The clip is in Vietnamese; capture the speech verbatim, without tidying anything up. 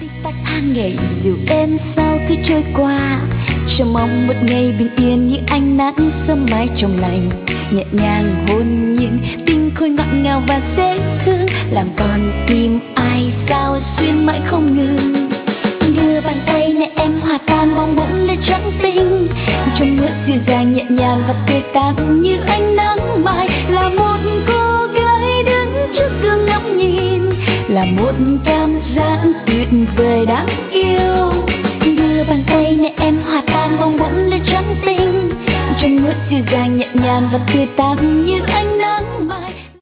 tách tháng ngày dịu êm sao cứ trôi qua, chờ mong một ngày bình yên như ánh nắng sớm mai trong lành, nhẹ nhàng hôn nhiên tinh khôi ngọt ngào và dễ thương, làm con tim ai sao xuyên mãi không ngừng. Đưa bàn tay này em hòa tan bong bóng lên trắng tinh, trong mưa dịu dàng nhẹ nhàng và tươi tắn như ánh nắng mai, là một cô gái đứng trước gương ngắm nhìn, là một cảm giác tuyệt vời đáng yêu.